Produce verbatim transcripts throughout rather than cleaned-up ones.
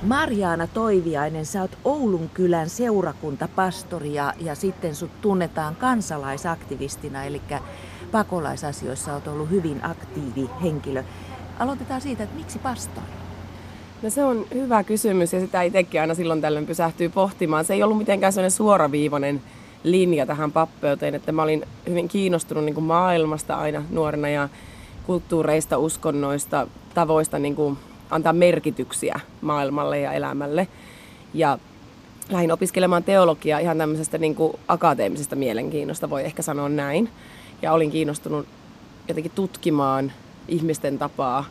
Marjaana Toiviainen, sä oot Oulun kylän seurakuntapastori ja, ja sitten sut tunnetaan kansalaisaktivistina, eli pakolaisasioissa oot ollut hyvin aktiivi henkilö. Aloitetaan siitä, että miksi pastori? No se on hyvä kysymys ja sitä itsekin aina silloin tällöin pysähtyy pohtimaan. Se ei ollut mitenkään sellainen suoraviivainen linja tähän pappeuteen, että mä olin hyvin kiinnostunut niin kuin maailmasta aina nuorena ja kulttuureista, uskonnoista, tavoista niin kuin antaa merkityksiä maailmalle ja elämälle. Ja lähdin opiskelemaan teologiaa ihan tämmöisestä niin kuin akateemisesta mielenkiinnosta, voi ehkä sanoa näin. Ja olin kiinnostunut jotenkin tutkimaan ihmisten tapaa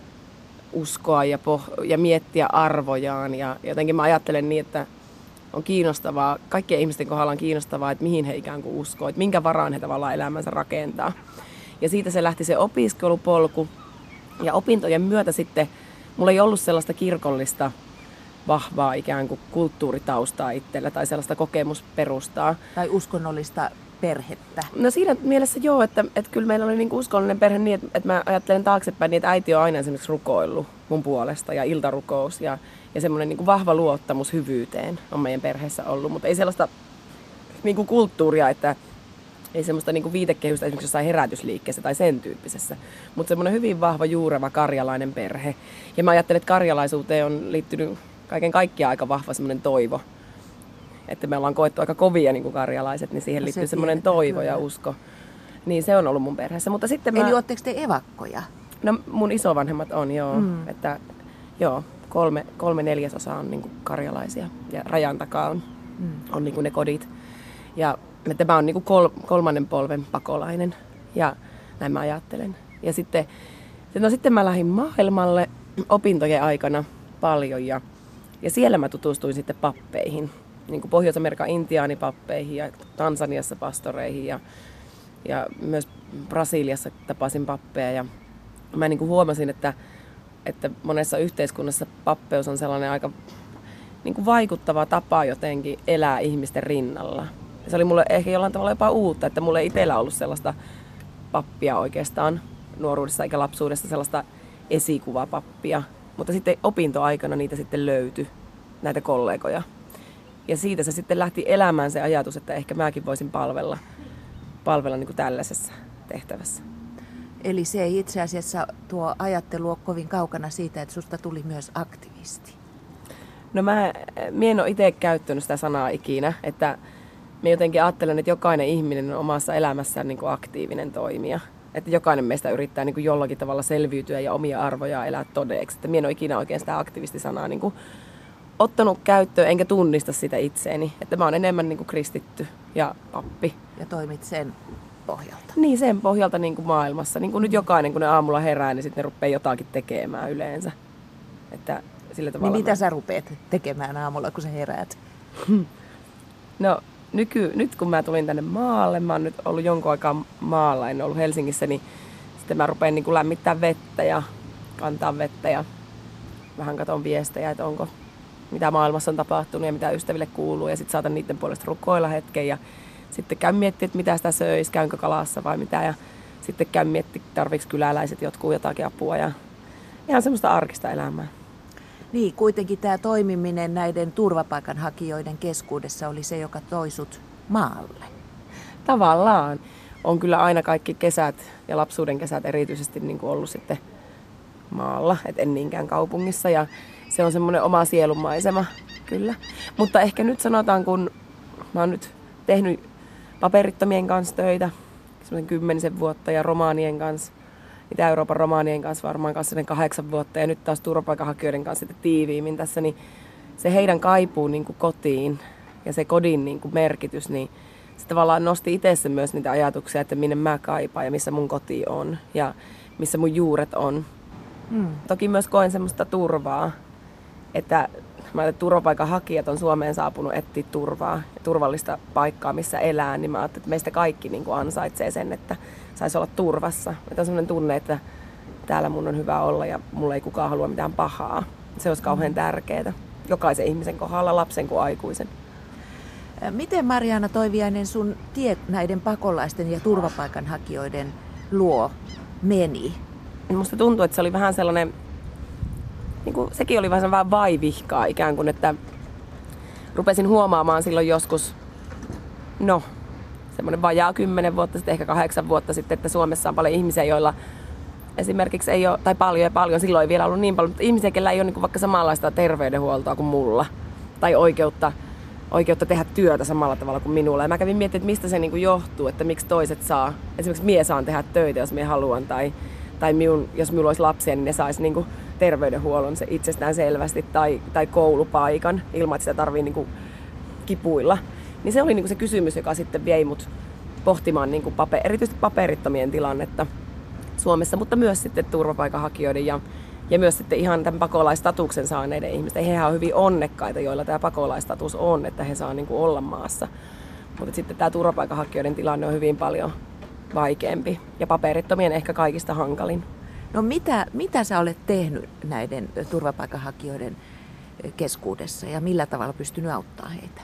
uskoa ja, poh- ja miettiä arvojaan. Ja jotenkin mä ajattelen niin, että on kiinnostavaa, kaikkien ihmisten kohdalla on kiinnostavaa, että mihin he ikään kuin uskoo, että minkä varaan he tavallaan elämänsä rakentaa. Ja siitä se lähti se opiskelupolku. Ja opintojen myötä sitten mulla ei ollut sellaista kirkollista vahvaa ikään kuin kulttuuritaustaa itsellä tai sellaista kokemusperustaa. Tai uskonnollista perhettä. No siinä mielessä joo, että, että kyllä meillä oli niinku uskollinen perhe niin, että, että mä ajattelen taaksepäin niin, että äiti on aina esimerkiksi rukoillut mun puolesta ja iltarukous ja, ja semmoinen niinku vahva luottamus hyvyyteen on meidän perheessä ollut, mutta ei sellaista niinku kulttuuria, että ei semmoista niinku viitekehystä esimerkiksi jossain herätysliikkeessä tai sen tyyppisessä, mutta semmoinen hyvin vahva juureva karjalainen perhe. Ja mä ajattelen, että karjalaisuuteen on liittynyt kaiken kaikkiaan aika vahva semmoinen toivo. Että me ollaan koettu aika kovia niin kuin karjalaiset, niin siihen no liittyy se semmoinen toivo kyllä. Ja usko. Niin se on ollut mun perheessä. Mutta sitten Eli mä... ootteko te evakkoja? No mun isovanhemmat on, joo. Mm. Että joo, kolme, kolme neljäsosaa on niin kuin karjalaisia ja rajan takaa on, mm. on niin kuin ne kodit. Ja että mä oon niin kuin kol, kolmannen polven pakolainen ja näin mä ajattelen. Ja sitten, no sitten mä lähdin maailmalle opintojen aikana paljon ja, ja siellä mä tutustuin sitten pappeihin. Niin kuin Pohjois-Amerikan intiaanipappeihin ja Tansaniassa pastoreihin ja, ja myös Brasiliassa tapasin pappeja. Ja mä niin kuin huomasin, että, että monessa yhteiskunnassa pappeus on sellainen aika niin kuin vaikuttava tapa jotenkin elää ihmisten rinnalla. Ja se oli mulle ehkä jollain tavalla jopa uutta, että mulla ei itsellä ollut sellaista pappia oikeastaan nuoruudessa eikä lapsuudessa sellaista esikuvapappia. Mutta sitten opintoaikana niitä sitten löytyi, näitä kollegoja. Ja siitä se sitten lähti elämään se ajatus, että ehkä mäkin voisin palvella, palvella niin kuin tällaisessa tehtävässä. Eli se ei itse asiassa tuo ajattelu ole kovin kaukana siitä, että susta tuli myös aktivisti. No mä, mä en ole itse käyttänyt sitä sanaa ikinä, että mä jotenkin ajattelen, että jokainen ihminen on omassa elämässään niin kuin aktiivinen toimija. Että jokainen meistä yrittää niin kuin jollakin tavalla selviytyä ja omia arvoja elää todeksi. Että mä en ole ikinä oikein sitä aktivistisanaa niin kuin ottanut käyttöön, enkä tunnista sitä itseeni. Että mä oon enemmän niin kuin kristitty ja pappi. Ja toimit sen pohjalta. Niin, sen pohjalta niin kuin maailmassa. Niin kuin nyt jokainen, kun ne aamulla herää, niin sitten ne rupeaa jotakin tekemään yleensä. Että sillä tavalla niin mitä mä... sä rupeat tekemään aamulla, kun sä heräät? No nyky, nyt kun mä tulin tänne maalle, mä oon nyt ollut jonkun aikaa maalla, en ollut Helsingissä, niin sitten mä rupean niin kuin lämmittää vettä ja kantaa vettä ja vähän katon viestejä, että onko mitä maailmassa on tapahtunut ja mitä ystäville kuuluu. Ja sitten saatan niiden puolesta rukoilla hetken ja sitten käyn miettimään, että mitä sitä söisi, käynkö kalassa vai mitä. Ja sitten käyn miettimään, tarviiko kyläläiset jotkut jotakin apua ja ihan semmoista arkista elämää. Niin, kuitenkin tämä toimiminen näiden turvapaikanhakijoiden keskuudessa oli se, joka toi sut maalle. Tavallaan. On kyllä aina kaikki kesät ja lapsuuden kesät erityisesti niin kuin ollut sitten maalla, et en niinkään kaupungissa. Ja se on semmoinen oma sielunmaisema, kyllä. Mutta ehkä nyt sanotaan, kun mä oon nyt tehnyt paperittomien kanssa töitä, semmoisen kymmenisen vuotta ja romaanien kanssa, Itä-Euroopan romaanien kanssa varmaan kanssa sen kahdeksan vuotta ja nyt taas turvapaikanhakijoiden kanssa sitten tiiviimmin tässä, niin se heidän kaipuu niin kuin kotiin ja se kodin niin kuin merkitys, niin se tavallaan nosti itsessä myös niitä ajatuksia, että minne mä kaipaan ja missä mun koti on ja missä mun juuret on. Hmm. Toki myös koen semmoista turvaa, että mä että turvapaikanhakijat on Suomeen saapunut etsiä turvaa ja turvallista paikkaa, missä elää, niin mä ajattelin, että meistä kaikki niin kuin ansaitsee sen, että saisi olla turvassa. Että on semmoinen tunne, että täällä mun on hyvä olla ja mulla ei kukaan halua mitään pahaa. Se olisi kauhean tärkeää. Jokaisen ihmisen kohdalla, lapsen kuin aikuisen. Miten Marjaana Toiviainen sun tie näiden pakolaisten ja turvapaikanhakijoiden luo meni? Musta tuntuu, että se oli vähän sellainen niin kuin, sekin oli vähän, vähän vaivihkaa ikään kuin, että rupesin huomaamaan silloin joskus, no semmoinen vajaa kymmenen vuotta sitten, ehkä kahdeksan vuotta sitten, että Suomessa on paljon ihmisiä, joilla esimerkiksi ei ole, tai paljon ja paljon, silloin ei vielä ollut niin paljon, mutta ihmisiä, joilla ei ole niin kuin vaikka samanlaista terveydenhuoltoa kuin mulla, tai oikeutta, oikeutta tehdä työtä samalla tavalla kuin minulla. Ja mä kävin miettimään, että mistä se niin kuin johtuu, että miksi toiset saa, esimerkiksi mie saan tehdä töitä, jos mie haluan, tai, tai minun, jos minulla olisi lapsia, niin ne saisi niin kuin terveydenhuollon se itsestään selvästi, tai, tai koulupaikan, ilman että sitä tarvii niin kuin kipuilla. Niin se oli niin kuin se kysymys, joka sitten vei mut pohtimaan niin kuin paper, erityisesti paperittomien tilannetta Suomessa, mutta myös sitten turvapaikanhakijoiden ja, ja myös sitten ihan tämän pakolaistatuksen saaneiden ihmisten. Hehän on hyvin onnekkaita, joilla tämä pakolaistatus on, että he saa niin kuin olla maassa. Mutta sitten tämä turvapaikanhakijoiden tilanne on hyvin paljon vaikeampi ja paperittomien ehkä kaikista hankalin. No mitä, mitä sä olet tehnyt näiden turvapaikanhakijoiden keskuudessa ja millä tavalla pystynyt auttamaan heitä?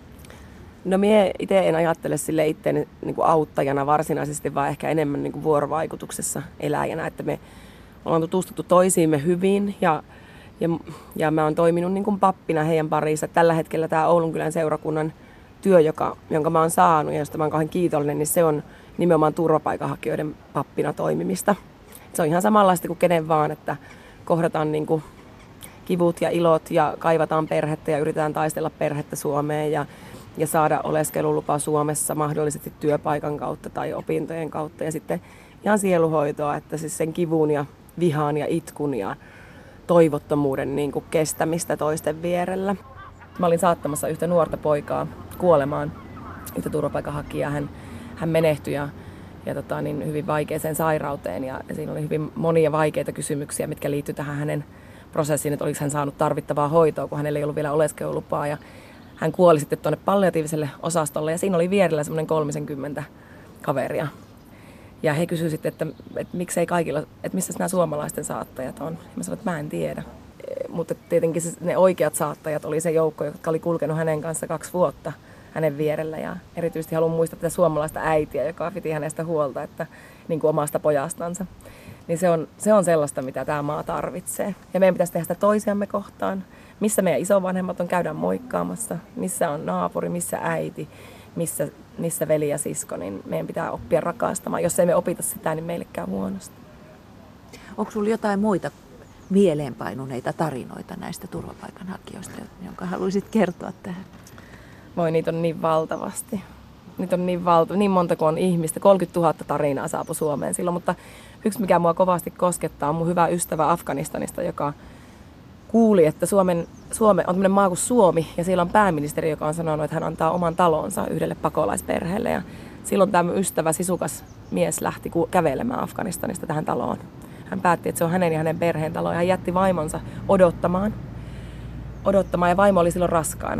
No mie itse en ajattele sille itseäni niin kuin auttajana varsinaisesti, vaan ehkä enemmän niin kuin vuorovaikutuksessa eläjänä, että me ollaan tutustuttu toisiimme hyvin ja, ja, ja mä oon toiminut niin kuin pappina heidän parissa. Tällä hetkellä tämä Oulunkylän seurakunnan työ, joka, jonka mä oon saanut ja josta mä oon kauhean kiitollinen, niin se on nimenomaan turvapaikanhakijoiden pappina toimimista. Se on ihan samanlaista kuin kenen vaan, että kohdataan niin kuin kivut ja ilot ja kaivataan perhettä ja yritetään taistella perhettä Suomeen ja ja saada oleskelulupa Suomessa mahdollisesti työpaikan kautta tai opintojen kautta. Ja sitten ihan sieluhoitoa, että siis sen kivun ja vihan ja itkun ja toivottomuuden niin kuin kestämistä toisten vierellä. Mä olin saattamassa yhtä nuorta poikaa kuolemaan, yhtä turvapaikanhakijaa. Hän, hän menehtyi ja, ja tota, niin hyvin vaikeaseen sairauteen ja, ja siinä oli hyvin monia vaikeita kysymyksiä, mitkä liittyi tähän hänen prosessiin, että oliko hän saanut tarvittavaa hoitoa, kun hänellä ei ollut vielä oleskelulupaa. Ja hän kuoli sitten tuonne palliatiiviselle osastolle ja siinä oli vierellä semmoinen kolmekymmentä kaveria. Ja he kysyivät sitten, että, että miksei kaikilla, että missä nämä suomalaisten saattajat on. Ja mä sanoin, että mä en tiedä. Mutta tietenkin se, ne oikeat saattajat oli se joukko, joka oli kulkenut hänen kanssa kaksi vuotta hänen vierellä. Ja erityisesti haluan muistaa tätä suomalaista äitiä, joka piti hänestä huolta, että niin kuin omasta pojastansa. Niin se on, se on sellaista, mitä tämä maa tarvitsee. Ja meidän pitäisi tehdä sitä toisiamme kohtaan. Missä meidän isovanhemmat on, käydään moikkaamassa, missä on naapuri, missä äiti, missä, missä veli ja sisko, niin meidän pitää oppia rakastamaan. Jos ei me opita sitä, niin meille käy huonosti. Onko sinulla jotain muita mieleenpainuneita tarinoita näistä turvapaikanhakijoista, jonka haluaisit kertoa tähän? Voi, niitä on niin valtavasti. Niitä on niin, valta, niin monta kuin on ihmistä. kolmekymmentätuhatta tarinaa saapui Suomeen silloin, mutta yksi mikä mua kovasti koskettaa on mun hyvä ystävä Afganistanista, joka kuuli, että Suomen, Suome on tämmöinen maa kuin Suomi ja siellä on pääministeri, joka on sanonut, että hän antaa oman talonsa yhdelle pakolaisperheelle. Ja silloin tämä ystävä, sisukas mies lähti kävelemään Afganistanista tähän taloon. Hän päätti, että se on hänen ja hänen perheen talo ja hän jätti vaimonsa odottamaan. odottamaan ja vaimo oli silloin raskaana.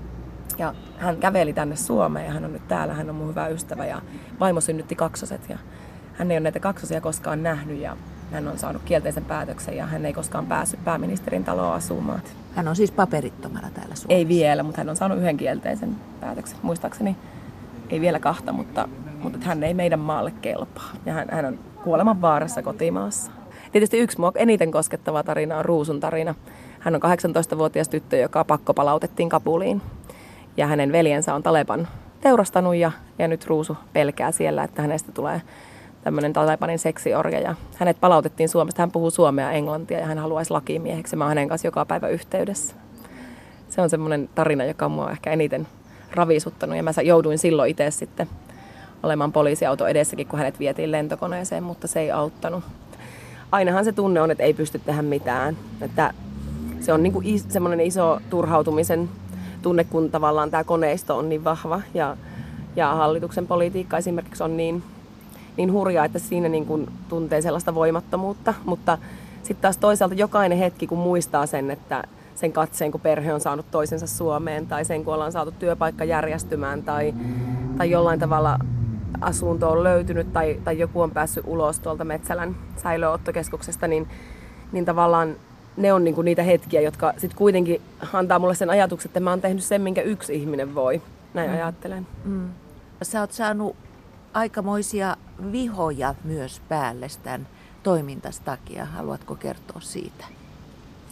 Ja hän käveli tänne Suomeen ja hän on nyt täällä, hän on mun hyvä ystävä ja vaimo synnytti kaksoset ja hän ei ole näitä kaksosia koskaan nähnyt ja hän on saanut kielteisen päätöksen ja hän ei koskaan päässyt pääministerin taloon asumaan. Hän on siis paperittomana täällä Suomessa? Ei vielä, mutta hän on saanut yhden kielteisen päätöksen. Muistaakseni ei vielä kahta, mutta, mutta hän ei meidän maalle kelpaa. Ja hän, hän on kuoleman vaarassa kotimaassa. Tietysti yksi mua eniten koskettava tarina on Ruusun tarina. Hän on kahdeksantoistavuotias tyttö, joka pakkopalautettiin Kabuliin. Ja hänen veljensä on Taleban teurastanut ja, ja nyt Ruusu pelkää siellä, että hänestä tulee tämmöinen Talebanin seksiorja. Ja hänet palautettiin Suomesta. Hän puhuu suomea ja englantia ja hän haluaisi lakimieheksi. Mä oon hänen kanssa joka päivä yhteydessä. Se on semmoinen tarina, joka on mua ehkä eniten ravisuttanut. Ja mä jouduin silloin itse sitten olemaan poliisiauto edessäkin, kun hänet vietiin lentokoneeseen, mutta se ei auttanut. Ainahan se tunne on, että ei pysty tehdä mitään. Että se on niin kuin is, semmoinen iso turhautumisen tunne, kun tavallaan tämä koneisto on niin vahva ja, ja hallituksen politiikka esimerkiksi on niin, niin hurjaa, että siinä niin kuin tuntee sellaista voimattomuutta. Mutta sitten taas toisaalta jokainen hetki, kun muistaa sen, että sen katseen, kun perhe on saanut toisensa Suomeen tai sen, kun ollaan saatu työpaikka järjestymään tai, tai jollain tavalla asunto on löytynyt tai, tai joku on päässyt ulos tuolta Metsälän säilöönottokeskuksesta, niin, niin tavallaan ne on niinku niitä hetkiä, jotka sitten kuitenkin antaa mulle sen ajatuksen, että mä oon tehnyt sen, minkä yksi ihminen voi. Näin mm. ajattelen. Mm. Sä oot saanut aikamoisia vihoja myös päälle tämän toimintas takia. Haluatko kertoa siitä?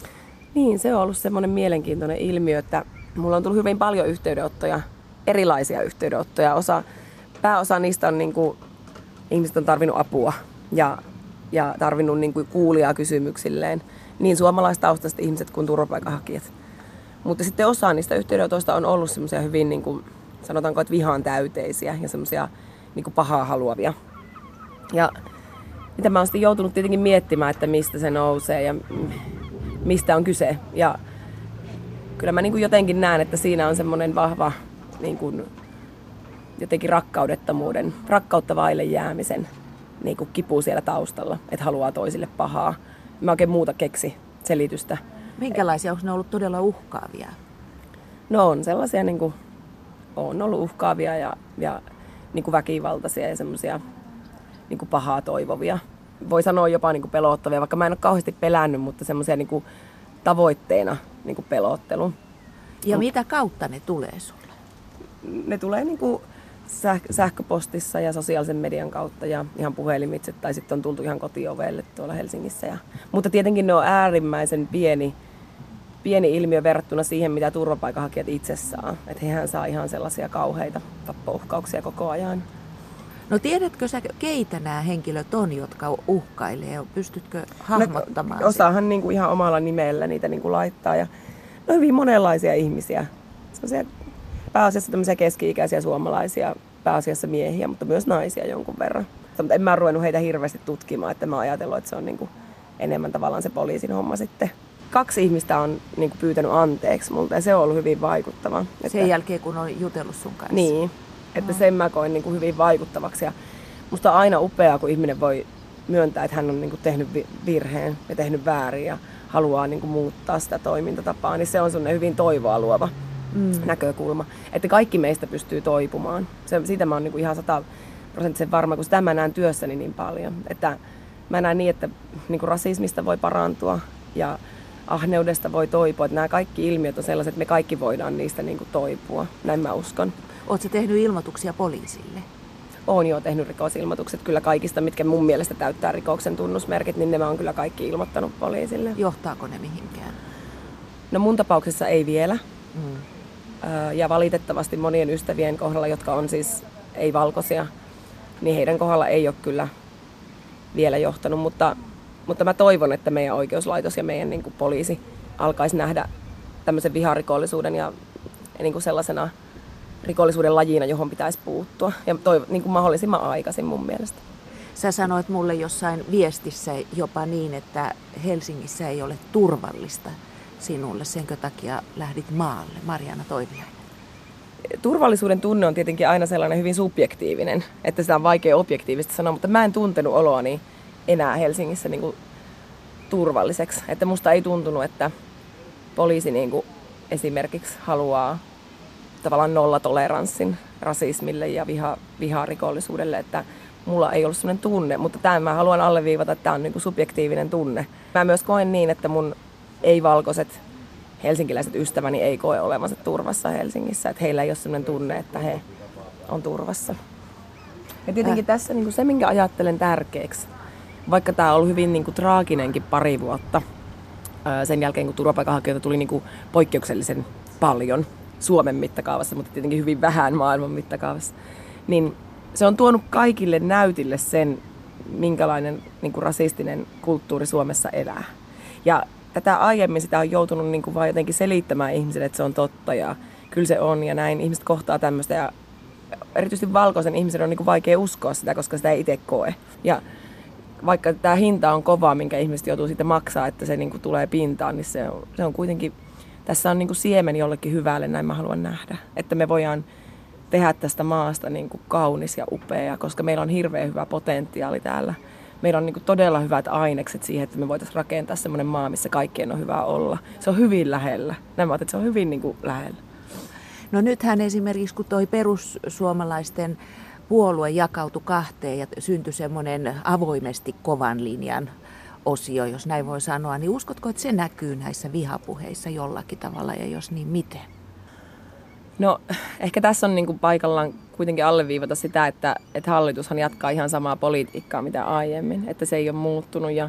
Niin, se on ollut semmoinen mielenkiintoinen ilmiö, että mulla on tullut hyvin paljon yhteydenottoja, erilaisia yhteydenottoja. Osa, pääosa niistä on niin kuin, ihmiset on tarvinnut apua ja, ja tarvinnut niin kuin kuulijaa kysymyksilleen. Niin suomalaistaustaiset ihmiset kuin turvapaikanhakijat. Mutta sitten osa niistä yhteydenotoista on ollut semmoisia hyvin, niin kuin, sanotaanko, että vihaan täyteisiä ja semmoisia niin kuin pahaa haluavia. Ja mitä mä oon sitten joutunut tietenkin miettimään, että mistä se nousee ja mistä on kyse. Ja kyllä mä niin kuin jotenkin näen, että siinä on semmoinen vahva niin kuin, jotenkin rakkaudettomuuden, rakkautta vaille jäämisen niin kuin kipu siellä taustalla, että haluaa toisille pahaa. Mä oikein muuta keksi selitystä. Minkälaisia? Onko ne ollut todella uhkaavia? No on sellaisia, niin kuin, on ollut uhkaavia ja, ja niin kuin väkivaltaisia ja semmoisia niin kuin pahaa toivovia. Voi sanoa jopa niin kuin pelottavia, vaikka mä en ole kauheasti pelännyt, mutta semmoisia niin kuin tavoitteena niin kuin pelottelu. Ja no, mitä kautta ne tulee sulle? Ne tulee niin kuin säh- sähköpostissa ja sosiaalisen median kautta ja ihan puhelimitse tai sitten on tultu ihan kotiovelle tuolla Helsingissä. Ja, mutta tietenkin ne on äärimmäisen pieni, pieni ilmiö verrattuna siihen, mitä turvapaikanhakijat itse saa. Että hehän saa ihan sellaisia kauheita tappouhkauksia koko ajan. No tiedätkö sä, keitä nämä henkilöt on, jotka uhkailee? Pystytkö hahmottamaan? No, osahan niin kuin ihan omalla nimellä niitä niin kuin laittaa. Ja no hyvin monenlaisia ihmisiä. Sellaisia pääasiassa tämmöisiä keski-ikäisiä suomalaisia, pääasiassa miehiä, mutta myös naisia jonkun verran. Mutta en mä ruvennut heitä hirveästi tutkimaan, että mä oon ajatellut, että se on niin kuin enemmän tavallaan se poliisin homma sitten. Kaksi ihmistä on niin kuin pyytänyt anteeksi multa ja se on ollut hyvin vaikuttava. Sen että, jälkeen, kun on jutellut sun kanssa? Niin, että sen mä koin niin kuin hyvin vaikuttavaksi. Ja musta on aina upeaa, kun ihminen voi myöntää, että hän on niin kuin tehnyt virheen ja tehnyt väärin ja haluaa niin kuin muuttaa sitä toimintatapaa. Niin se on sellainen hyvin toivoa luova mm. näkökulma, että kaikki meistä pystyy toipumaan. Se, siitä mä oon niin kuin ihan sataprosenttisen varma, kun sitä mä näen työssäni niin paljon. Että mä näen niin, että niin kuin rasismista voi parantua ja ahneudesta voi toipua. Että nämä kaikki ilmiöt on sellaiset, että me kaikki voidaan niistä niin kuin toipua. Näin mä uskon. Ootko tehnyt ilmoituksia poliisille? Oon jo tehnyt rikosilmoitukset kyllä kaikista, mitkä mun mielestä täyttää rikoksen tunnusmerkit, niin ne mä oon kyllä kaikki ilmoittanut poliisille. Johtaako ne mihinkään? No mun tapauksessa ei vielä. Mm. Ja valitettavasti monien ystävien kohdalla, jotka on siis ei-valkoisia, niin heidän kohdalla ei ole kyllä vielä johtanut. Mutta, mutta mä toivon, että meidän oikeuslaitos ja meidän niin kuin poliisi alkaisi nähdä tämmöisen viharikollisuuden ja niin kuin sellaisena rikollisuuden lajina, johon pitäisi puuttua. Ja toiv- niin kuin mahdollisimman aikaisin mun mielestä. Sä sanoit mulle jossain viestissä jopa niin, että Helsingissä ei ole turvallista sinulle. Senkö takia lähdit maalle, Marjaana Toiviainen? Turvallisuuden tunne on tietenkin aina sellainen hyvin subjektiivinen, että sitä on vaikea objektiivisesti sanoa, mutta mä en tuntenut oloani enää Helsingissä niin kuin turvalliseksi. Että musta ei tuntunut, että poliisi niin kuin esimerkiksi haluaa tavallaan nollatoleranssin rasismille ja viha, viharikollisuudelle, että mulla ei ollut sellainen tunne, mutta tämän mä haluan alleviivata, että tämä on niin kuin subjektiivinen tunne. Mä myös koen niin, että mun ei-valkoiset helsinkiläiset ystäväni ei koe olevansa turvassa Helsingissä, että heillä ei ole sellainen tunne, että he on turvassa. Ja tietenkin äh. tässä niin kuin se, minkä ajattelen tärkeäksi, vaikka tämä on ollut hyvin niin kuin traaginenkin pari vuotta, sen jälkeen kun turvapaikanhakijoita tuli niin kuin poikkeuksellisen paljon Suomen mittakaavassa, mutta tietenkin hyvin vähän maailman mittakaavassa, niin se on tuonut kaikille näytille sen, minkälainen niin kuin rasistinen kulttuuri Suomessa elää. Ja tätä aiemmin sitä on joutunut niin kuin vaan jotenkin selittämään ihmisille, että se on totta ja kyllä se on ja näin. Ihmiset kohtaa tämmöistä ja erityisesti valkoisen ihmisen on niin kuin vaikea uskoa sitä, koska sitä ei itse koe. Ja vaikka tämä hinta on kova, minkä ihmiset joutuu sitten maksaa, että se niin kuin tulee pintaan, niin se on, se on kuitenkin, tässä on niin kuin siemen jollekin hyvälle, näin mä haluan nähdä. Että me voidaan tehdä tästä maasta niin kuin kaunis ja upea, koska meillä on hirveän hyvä potentiaali täällä. Meillä on niin kuin todella hyvät ainekset siihen, että me voitaisiin rakentaa semmoinen maa, missä kaikkien on hyvä olla. Se on hyvin lähellä. Nämä että se on hyvin niin kuin lähellä. No nythän esimerkiksi, kun toi perussuomalaisten puolue jakautui kahteen ja syntyi semmoinen avoimesti kovan linjan osio, jos näin voi sanoa, niin uskotko, että se näkyy näissä vihapuheissa jollakin tavalla ja jos niin, miten? No ehkä tässä on niin kuin paikallaan kuitenkin alleviivata sitä, että, että hallitushan jatkaa ihan samaa politiikkaa mitä aiemmin, että se ei ole muuttunut ja,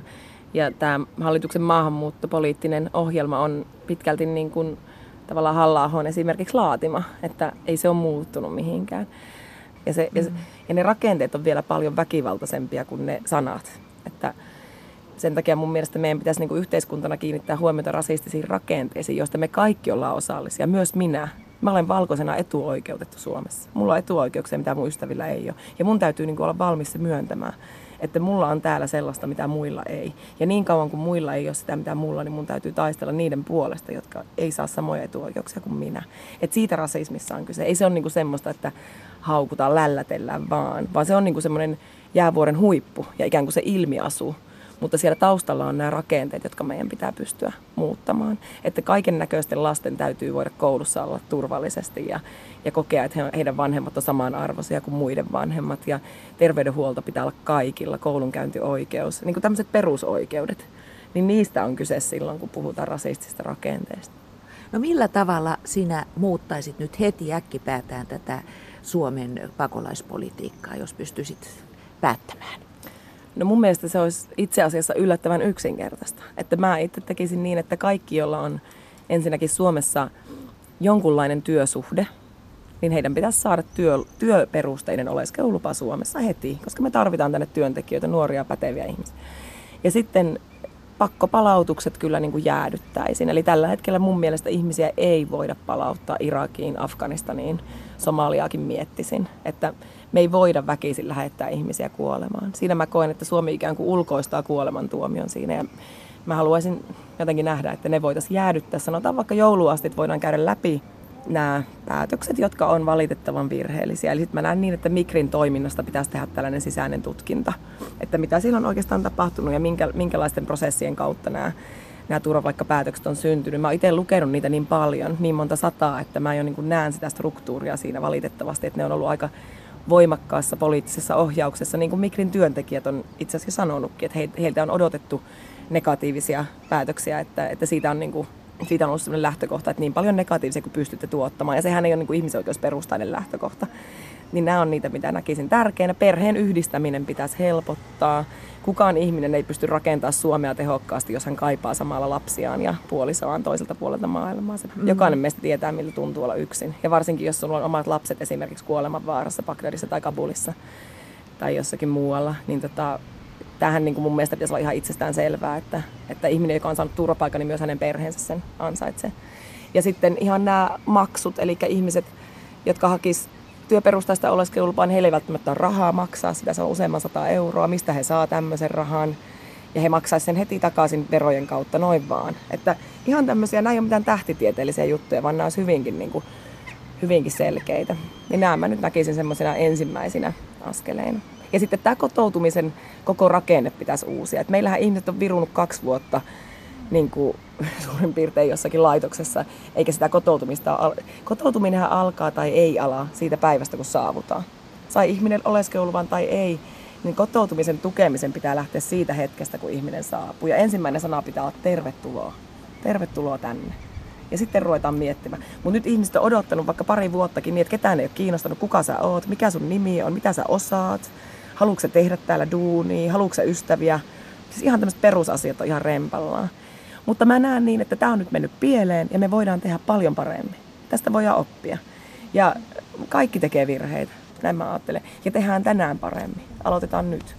Ja tämä hallituksen maahanmuuttopoliittinen ohjelma on pitkälti niin kuin tavallaan Halla-ahon esimerkiksi laatima, että ei se ole muuttunut mihinkään. Ja, se, mm. ja, se, ja ne rakenteet on vielä paljon väkivaltaisempia kuin ne sanat. Että sen takia mun mielestä meidän pitäisi niin kuin yhteiskuntana kiinnittää huomiota rasistisiin rakenteisiin, joista me kaikki ollaan osallisia, myös minä. Mä olen valkoisena etuoikeutettu Suomessa. Mulla on etuoikeuksia, mitä mun ystävillä ei ole. Ja mun täytyy niin kuin olla valmis se myöntämään, että mulla on täällä sellaista, mitä muilla ei. Ja niin kauan kuin muilla ei ole sitä, mitä mulla, niin mun täytyy taistella niiden puolesta, jotka ei saa samoja etuoikeuksia kuin minä. Et siitä rasismissa on kyse. Ei se ole niin kuin semmoista, että haukutaan, lällätellään vaan, vaan se on niin kuin semmoinen jäävuoren huippu ja ikään kuin se ilmiasu. Mutta siellä taustalla on nämä rakenteet, jotka meidän pitää pystyä muuttamaan. Että kaiken näköisten lasten täytyy voida koulussa olla turvallisesti ja, ja kokea, että he, heidän vanhemmat on samanarvoisia kuin muiden vanhemmat. Ja terveydenhuolto pitää olla kaikilla, koulunkäyntioikeus, niin kuin tämmöiset perusoikeudet. Niin niistä on kyse silloin, kun puhutaan rasistisista rakenteista. No millä tavalla sinä muuttaisit nyt heti äkkipäätään tätä Suomen pakolaispolitiikkaa, jos pystyisit päättämään? No mun mielestä se olisi itse asiassa yllättävän yksinkertaista. Että mä itse tekisin niin, että kaikki, joilla on ensinnäkin Suomessa jonkunlainen työsuhde, niin heidän pitäisi saada työ, työperusteinen oleskelulupa Suomessa heti, koska me tarvitaan tänne työntekijöitä, nuoria päteviä ihmisiä. Ja sitten pakkopalautukset kyllä niin kuin jäädyttäisiin. Eli tällä hetkellä mun mielestä ihmisiä ei voida palauttaa Irakiin, Afganistaniin, Somaliaakin miettisin, että me ei voida väkisin lähettää ihmisiä kuolemaan. Siinä mä koen, että Suomi ikään kuin ulkoistaa kuolemantuomion siinä. Ja mä haluaisin jotenkin nähdä, että ne voitaisiin jäädyttää. Sanotaan vaikka jouluun asti, että voidaan käydä läpi nämä päätökset, jotka on valitettavan virheellisiä. Eli sitten mä näen niin, että Migrin toiminnasta pitäisi tehdä tällainen sisäinen tutkinta. Että mitä siinä on oikeastaan tapahtunut ja minkä, minkälaisten prosessien kautta nämä, nämä turvapaikkapäätökset on syntynyt. Mä oon itse lukenut niitä niin paljon, niin monta sataa, että mä jo niin kuin näen sitä struktuuria siinä valitettavasti, että ne on ollut aika voimakkaassa poliittisessa ohjauksessa, niin kuin Migrin työntekijät on itse asiassa sanonutkin, että heiltä on odotettu negatiivisia päätöksiä, että, että siitä, on niin kuin, siitä on ollut sellainen lähtökohta, että niin paljon negatiivisia kuin pystytte tuottamaan, ja sehän ei ole niin kuin ihmisoikeusperustainen lähtökohta. Niin nämä on niitä, mitä näkisin tärkeänä. Perheen yhdistäminen pitäisi helpottaa. Kukaan ihminen ei pysty rakentamaan Suomea tehokkaasti, jos hän kaipaa samalla lapsiaan ja puolisoaan toiselta puolelta maailmaa. Se, mm. Jokainen meistä tietää, miltä tuntuu olla yksin. Ja varsinkin, jos sulla on omat lapset esimerkiksi kuolemanvaarassa Bagdadissa tai Kabulissa tai jossakin muualla, niin tota, tämähän niin kuin mun mielestä pitäisi olla ihan itsestään selvää, että, että ihminen, joka on saanut turvapaikan, niin myös hänen perheensä sen ansaitsee. Ja sitten ihan nämä maksut, eli ihmiset, jotka hakis työperustaista oleskelulupaa, niin heillä ei välttämättä ole rahaa maksaa sitä, se on useamman sata euroa, mistä he saa tämmöisen rahan, ja he maksaisivat sen heti takaisin verojen kautta noin vaan. Että ihan tämmöisiä, nämä ei ole mitään tähtitieteellisiä juttuja, vaan nämä olisi hyvinkin, niin kuin, hyvinkin selkeitä. Niin nämä mä nyt näkisin semmoisina ensimmäisinä askeleina. Ja sitten tämä kotoutumisen koko rakenne pitäisi uusia. Et meillähän ihmiset on virunut kaksi vuotta niin kuin suurin piirtein jossakin laitoksessa, eikä sitä kotoutumista al- Kotoutuminenhan alkaa tai ei ala siitä päivästä, kun saavutaan. Sai ihminen oleskeluluvan tai ei, niin kotoutumisen tukemisen pitää lähteä siitä hetkestä, kun ihminen saapuu. Ja ensimmäinen sana pitää olla tervetuloa. Tervetuloa tänne. Ja sitten ruvetaan miettimään. Mutta nyt ihmiset on odottanut vaikka pari vuottakin niin, että ketään ei ole kiinnostanut, kuka sä oot, mikä sun nimi on, mitä sä osaat, haluatko sä tehdä täällä duunia, haluatko sä ystäviä. Siis ihan tämmöiset perusasiat on ihan rempallaan. Mutta mä näen niin, että tämä on nyt mennyt pieleen ja me voidaan tehdä paljon paremmin. Tästä voidaan oppia. Ja kaikki tekee virheitä, näin mä ajattelen. Ja tehdään tänään paremmin. Aloitetaan nyt.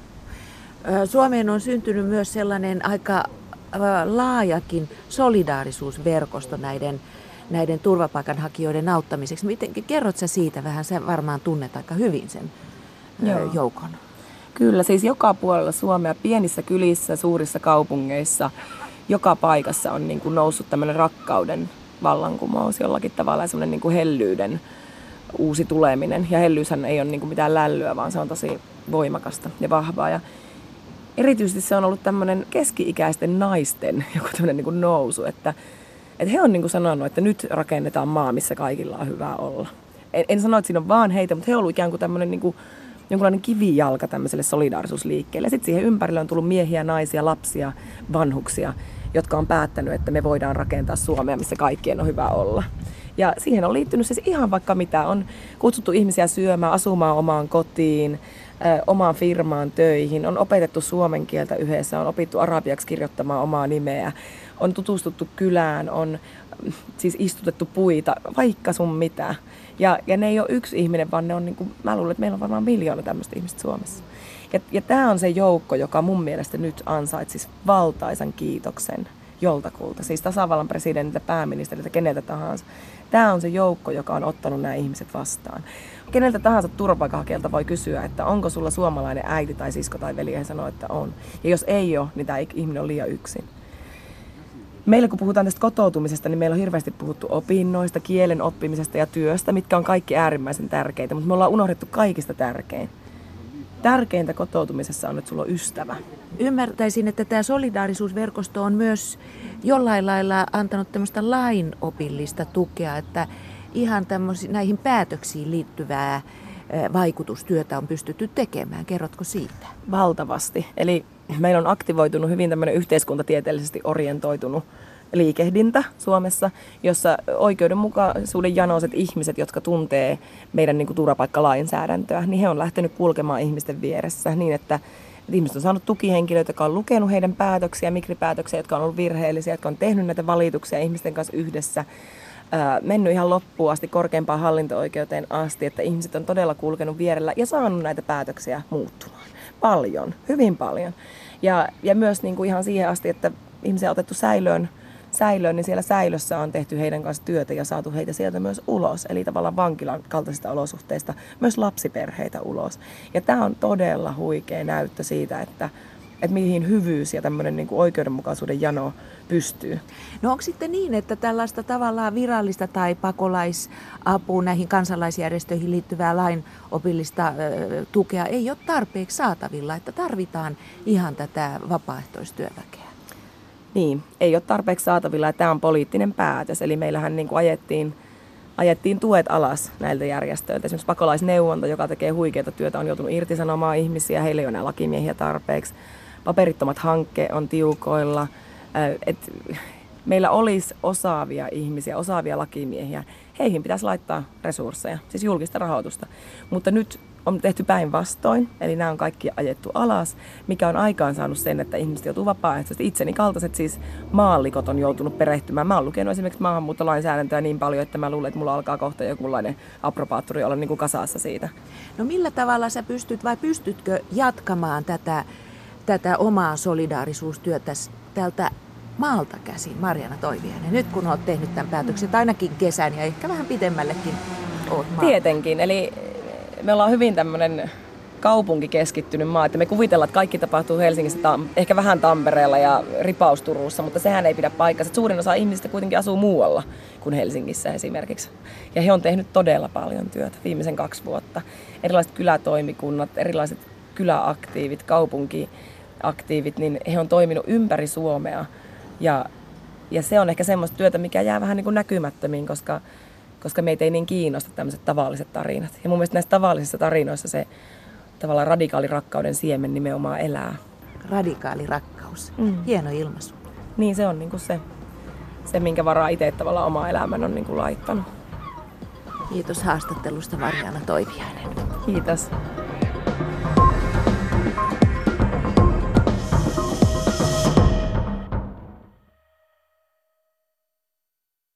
Suomeen on syntynyt myös sellainen aika laajakin solidaarisuusverkosto näiden, näiden turvapaikanhakijoiden auttamiseksi. Miten, kerrot sä siitä vähän? Sä varmaan tunnet aika hyvin sen Joo. joukon. Kyllä, siis joka puolella Suomea, pienissä kylissä, suurissa kaupungeissa, joka paikassa on niin kuin noussut tämmöinen rakkauden vallankumous jollakin tavalla, semmoinen niin kuin hellyyden uusi tuleminen. Ja hellyyshän ei ole niin kuin mitään lällyä, vaan se on tosi voimakasta ja vahvaa. Ja erityisesti se on ollut tämmöinen keski-ikäisten naisten joku tämmöinen niin kuin nousu, että, että he on niin kuin sanonut, että nyt rakennetaan maa, missä kaikilla on hyvä olla. En, en sano, että siinä on vaan heitä, mutta he on ollut ikään kuin tämmöinen niin kuin jonkunlainen kivijalka tämmöiselle solidaarisuusliikkeelle. Sitten siihen ympärille on tullut miehiä, naisia, lapsia, vanhuksia, jotka on päättänyt, että me voidaan rakentaa Suomea, missä kaikkien on hyvä olla. Ja siihen on liittynyt siis ihan vaikka mitä. On kutsuttu ihmisiä syömään, asumaan omaan kotiin, ö, omaan firmaan töihin. On opetettu suomen kieltä yhdessä, on opittu arabiaksi kirjoittamaan omaa nimeä. On tutustuttu kylään, on siis istutettu puita, vaikka sun mitä. Ja, ja ne ei ole yksi ihminen, vaan ne on, niin kuin, mä luulen, että meillä on varmaan miljoona tämmöistä ihmistä Suomessa. Ja, ja tämä on se joukko, joka mun mielestä nyt ansaitsisi valtaisan kiitoksen joltakulta. Siis tasavallan presidentiltä, pääministeriltä, keneltä tahansa. Tämä on se joukko, joka on ottanut nämä ihmiset vastaan. Keneltä tahansa turvapaikanhakijalta voi kysyä, että onko sulla suomalainen äiti tai sisko tai veli, ja he sanoo, että on. Ja jos ei ole, niin tämä ihminen on liian yksin. Meillä kun puhutaan tästä kotoutumisesta, niin meillä on hirveästi puhuttu opinnoista, kielen oppimisesta ja työstä, mitkä on kaikki äärimmäisen tärkeitä, mutta me ollaan unohdettu kaikista tärkein. Tärkeintä kotoutumisessa on, että sulla on ystävä. Ymmärtäisin, että tämä solidaarisuusverkosto on myös jollain lailla antanut tämmöistä lainopillista tukea, että ihan näihin päätöksiin liittyvää vaikutustyötä on pystytty tekemään. Kerrotko siitä? Valtavasti. Eli meillä on aktivoitunut hyvin tämmöinen yhteiskuntatieteellisesti orientoitunut liikehdintä Suomessa, jossa oikeudenmukaisuuden janoiset ihmiset, jotka tuntee meidän niin kuin turvapaikkalainsäädäntöä, niin he on lähtenyt kulkemaan ihmisten vieressä niin, että, että ihmiset on saanut tukihenkilöitä, jotka on lukenut heidän päätöksiä, mikripäätöksiä, jotka on ollut virheellisiä, jotka on tehnyt näitä valituksia ihmisten kanssa yhdessä, ää, mennyt ihan loppuun asti korkeimpaan hallinto-oikeuteen asti, että ihmiset on todella kulkenut vierellä ja saanut näitä päätöksiä muuttumaan. Paljon, hyvin paljon. Ja, ja myös niin kuin ihan siihen asti, että ihmisiä on otettu säilöön, säilöön, niin siellä säilössä on tehty heidän kanssa työtä ja saatu heitä sieltä myös ulos. Eli tavallaan vankilan kaltaisista olosuhteista myös lapsiperheitä ulos. Ja tämä on todella huikea näyttö siitä, että, että mihin hyvyys ja tämmöinen niin kuin oikeudenmukaisuuden jano pystyy. No onko sitten niin, että tällaista tavallaan virallista tai pakolaisapuun näihin kansalaisjärjestöihin liittyvää lainopillista ö, tukea ei ole tarpeeksi saatavilla, että tarvitaan ihan tätä vapaaehtoistyöväkeä? Niin, ei ole tarpeeksi saatavilla ja tämä on poliittinen päätös. Eli meillähän niin kuin ajettiin, ajettiin tuet alas näiltä järjestöiltä. Esimerkiksi pakolaisneuvonta, joka tekee huikeaa työtä, on joutunut irtisanomaan ihmisiä, heillä ei ole enää lakimiehiä tarpeeksi. Paperittomat hankke on tiukoilla. Et meillä olisi osaavia ihmisiä, osaavia lakimiehiä. Heihin pitäisi laittaa resursseja, siis julkista rahoitusta. Mutta nyt on tehty päinvastoin, eli nämä on kaikki ajettu alas, mikä on aikaan saanut sen, että ihmiset joutuu vapaaehtoisesti. Itseni kaltaiset siis maallikot on joutunut perehtymään. Mä oon lukenut esimerkiksi maahanmuuttolainsäädäntöä niin paljon, että mä luulen, että mulla alkaa kohta jokinlainen approbaattori olla niin kuin kasassa siitä. No millä tavalla sä pystyt vai pystytkö jatkamaan tätä, tätä omaa solidaarisuustyötä tältä maalta käsin, Marjaana Toiviainen, nyt kun olet tehnyt tämän päätöksen, ainakin kesän ja ehkä vähän pidemmällekin oot maalla? Tietenkin, eli me ollaan hyvin tämmöinen kaupunkikeskittynyt maa, että me kuvitellaan, että kaikki tapahtuu Helsingissä, ehkä vähän Tampereella ja ripaus Turussa, mutta sehän ei pidä paikkansa. Suurin osa ihmisistä kuitenkin asuu muualla kuin Helsingissä esimerkiksi. Ja he on tehnyt todella paljon työtä viimeisen kaksi vuotta. Erilaiset kylätoimikunnat, erilaiset kyläaktiivit, kaupunkiaktiivit, niin he on toiminut ympäri Suomea. Ja, ja se on ehkä semmoista työtä, mikä jää vähän niin kuin näkymättömiin, koska, koska meitä ei niin kiinnosta tämmöiset tavalliset tarinat. Ja mun mielestä näissä tavallisissa tarinoissa se tavallaan radikaali rakkauden siemen nimenomaan elää. Radikaali rakkaus. Mm. Hieno ilmaisu. Niin se on niin kuin se, se, minkä varaa itse tavallaan oma elämän on niin kuin laittanut. Kiitos haastattelusta, Marjaana Toiviainen. Kiitos.